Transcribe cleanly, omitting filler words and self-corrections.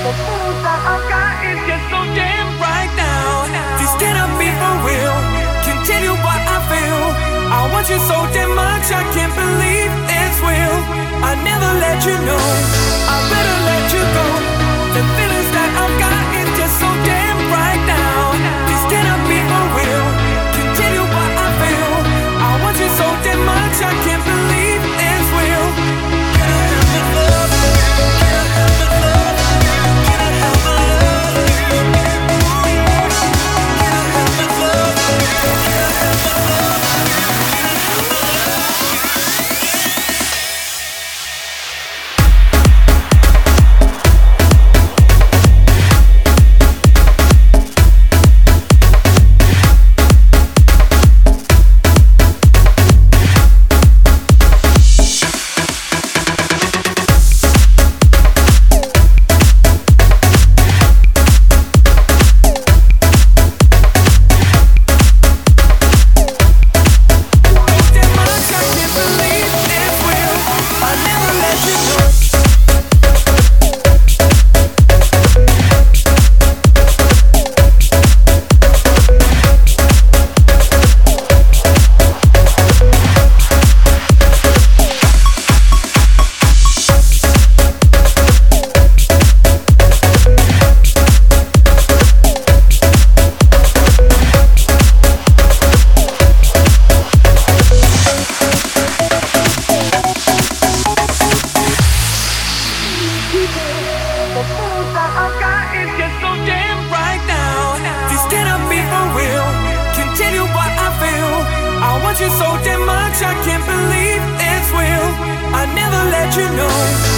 The feelings that I've got is just so damn right now. This cannot be for real. Can't tell you what I feel. I want you so damn much, I can't believe it's real. I never let you know, I better let you go. The feelings that I've got is just so damn right now. This cannot be for real. Can't tell you what I feel. I want you so damn much, I can't believe it's real. Can I have the love? Can I have the love? Can I have the love? Ooh, yeah. Can I have the love? Can I have the love? Can I have the you so damn much, I can't believe it's real. I never let you know.